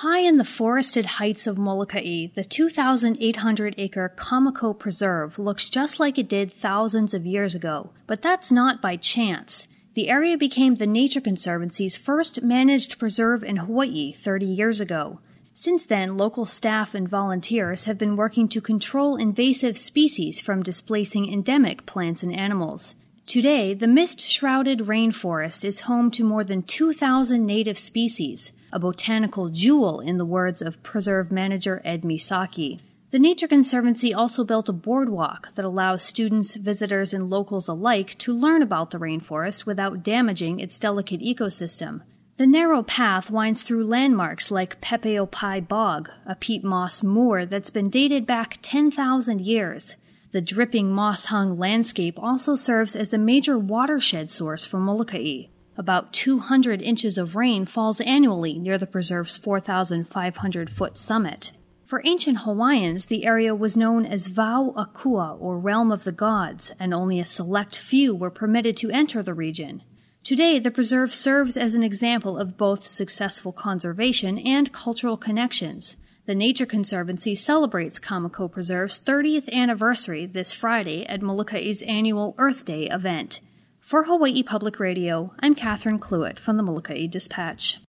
High in the forested heights of Molokai, the 2,800-acre Kamako Preserve looks just like it did thousands of years ago. But that's not by chance. The area became the Nature Conservancy's first managed preserve in Hawaii 30 years ago. Since then, local staff and volunteers have been working to control invasive species from displacing endemic plants and animals. Today, the mist-shrouded rainforest is home to more than 2,000 native species, a botanical jewel in the words of preserve manager Ed Misaki. The Nature Conservancy also built a boardwalk that allows students, visitors, and locals alike to learn about the rainforest without damaging its delicate ecosystem. The narrow path winds through landmarks like Pepeopai Bog, a peat moss moor that's been dated back 10,000 years. The dripping moss-hung landscape also serves as a major watershed source for Molokai. About 200 inches of rain falls annually near the preserve's 4,500-foot summit. For ancient Hawaiians, the area was known as Vau Akua, or Realm of the Gods, and only a select few were permitted to enter the region. Today, the preserve serves as an example of both successful conservation and cultural connections. The Nature Conservancy celebrates Kamako Preserve's 30th anniversary this Friday at Molokai's annual Earth Day event. For Hawaii Public Radio, I'm Catherine Cluett from the Molokai Dispatch.